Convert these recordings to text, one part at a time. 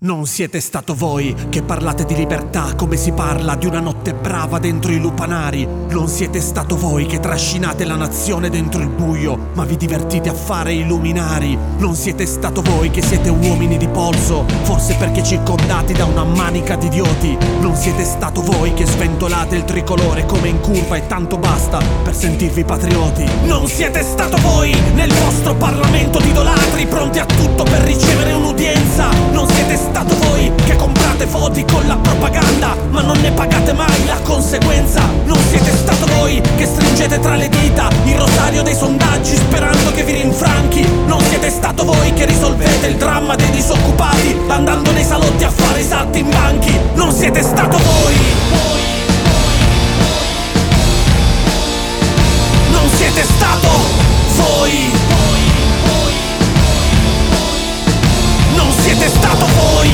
Non siete stato voi che parlate di libertà come si parla di una notte brava dentro i lupanari. Non siete stato voi che trascinate la nazione dentro il buio, ma vi divertite a fare i luminari. Non siete stato voi che siete uomini di polso, forse perché circondati da una manica di idioti. Non siete stato voi che sventolate il tricolore come in curva e tanto basta per sentirvi patrioti. Non siete stato voi nel vostro Parlamento di idolatri, pronti a tutto per ricevere un'udienza. Non siete stato voi che comprate voti con la propaganda, ma non ne pagate mai la conseguenza. Non siete stato voi che stringete tra le dita il rosario dei sondaggi sperando che vi rinfranchi. Non siete stato voi che risolvete il dramma dei disoccupati andando nei salotti a fare i salti in banchi. Non siete stato voi. Non siete stato voi. Non siete stato voi.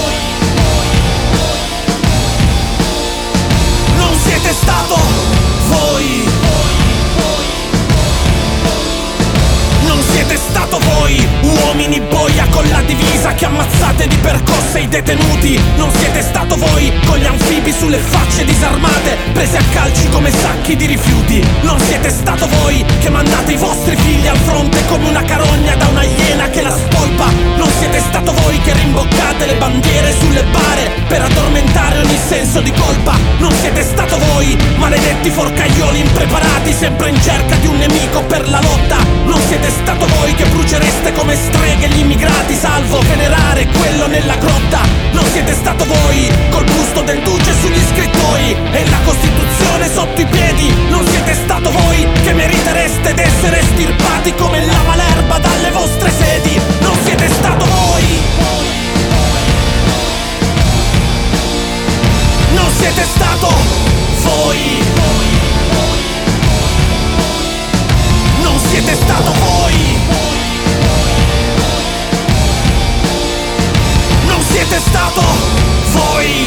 Non siete stato voi. Non siete stato voi, uomini boia con la divisa che ammazzate di percosse i detenuti. Non siete stato voi con gli anfibi sulle facce disarmate prese a calci come sacchi di rifiuti. Non siete stato voi che mandate i vostri figli al fronte come una carogna da una iena che la spolpa. Non siete stato voi che rimboccate le bandiere sulle bare per addormentare ogni senso di colpa. Non siete stato voi, maledetti forcaioli impreparati sempre in cerca di un nemico per la lotta. Non siete stato voi che brucereste come streghe gli immigrati salvo venerare quello nella grotta. Non siete stato voi col busto del duce sugli scrittori e la Costituzione sotto i piedi. Non siete stato voi che meritereste d'essere estirpati come la malerba dalle vostre sedi. Non siete stato voi. Non siete stato voi. Non siete stato voi. Non siete stato voi.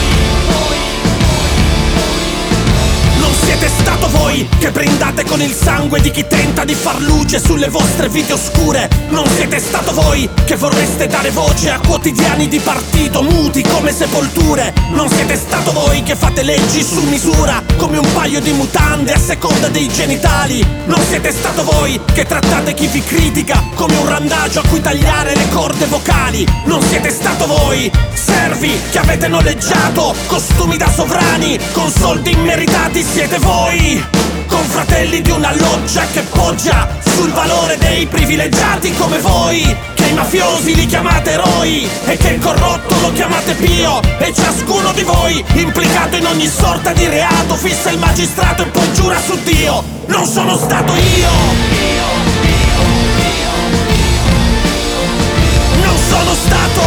Non siete stato voi che brindate con il sangue di chi tenta di far luce sulle vostre vite oscure. Non siete stato voi che vorreste dare voce a quotidiani di partito muti come sepolture. Non siete stato voi che fate leggi su misura come un paio di mutande a seconda dei genitali. Non siete stato voi che trattate chi vi critica come un randagio a cui tagliare le corde vocali. Non siete stato voi, servi che avete noleggiato costumi da sovrani con soldi immeritati. Siete voi, confratelli di una loggia che poggia sul valore dei privilegiati come voi, che i mafiosi li chiamate eroi e che il corrotto lo chiamate pio. E ciascuno di voi, implicato in ogni sorta di reato, fissa il magistrato e poi giura su Dio. Non sono stato io. Non sono stato